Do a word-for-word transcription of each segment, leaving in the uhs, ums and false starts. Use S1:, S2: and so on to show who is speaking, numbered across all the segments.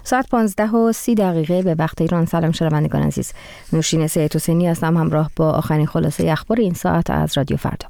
S1: ساعت پانزده و سی دقیقه به وقت ایران. سلام شنوندگان عزیز، نوشین سید حسینی هستم همراه با آخرین خلاصه اخبار این ساعت از رادیو فردا.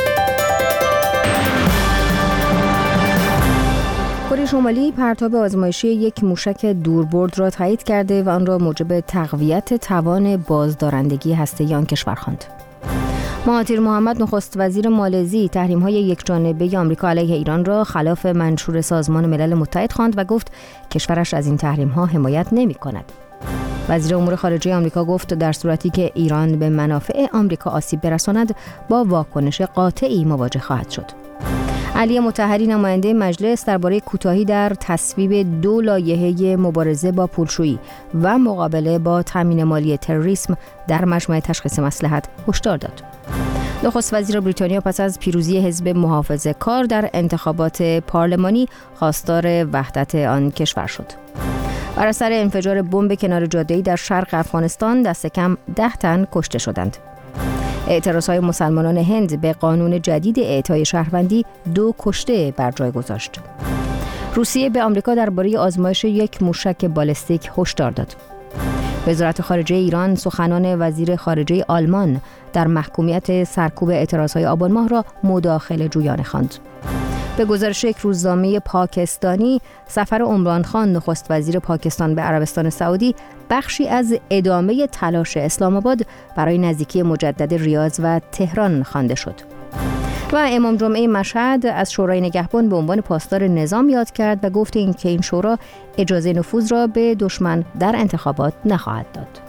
S1: کره شمالی پرتاب آزمایشی یک موشک دوربرد را تایید کرده و آن را موجب تقویت توان بازدارندگی هسته‌ای آن کشور خواند. مهاتیر محمد نخست وزیر مالزی تحریم‌های یکجانبه آمریکا علیه ایران را خلاف منشور سازمان ملل متحد خواند و گفت کشورش از این تحریم‌ها حمایت نمی‌کند. وزیر امور خارجه آمریکا گفت در صورتی که ایران به منافع آمریکا آسیب برساند با واکنش قاطعی مواجه خواهد شد. علی مطهری نماینده مجلس درباره کوتاهی در تصویب دو لایحه مبارزه با پولشویی و مقابله با تامین مالی تروریسم در مجمع تشخیص مصلحت هشدار داد. نخست وزیر بریتانیا پس از پیروزی حزب محافظه‌کار در انتخابات پارلمانی خواستار وحدت آن کشور شد. بر اثر انفجار بمب کنار جاده‌ای در شرق افغانستان دست کم ده تن کشته شدند. اعتراضهای مسلمانان هند به قانون جدید اعطای شهروندی دو کشته بر جای گذاشت. روسیه به آمریکا درباره آزمایش یک موشک بالستیک هشدار داد. وزارت خارجه ایران سخنان وزیر خارجه آلمان در محکومیت سرکوب اعتراضهای آبان ماه را مداخله جویانه خواند. به گزارش یک روزنامه پاکستانی، سفر عمران خان نخست وزیر پاکستان به عربستان سعودی بخشی از ادامه تلاش اسلام آباد برای نزدیکی مجدد ریاض و تهران خوانده شد. و امام جمعه مشهد از شورای نگهبان به عنوان پاسدار نظام یاد کرد و گفت این که این شورا اجازه نفوذ را به دشمن در انتخابات نخواهد داد.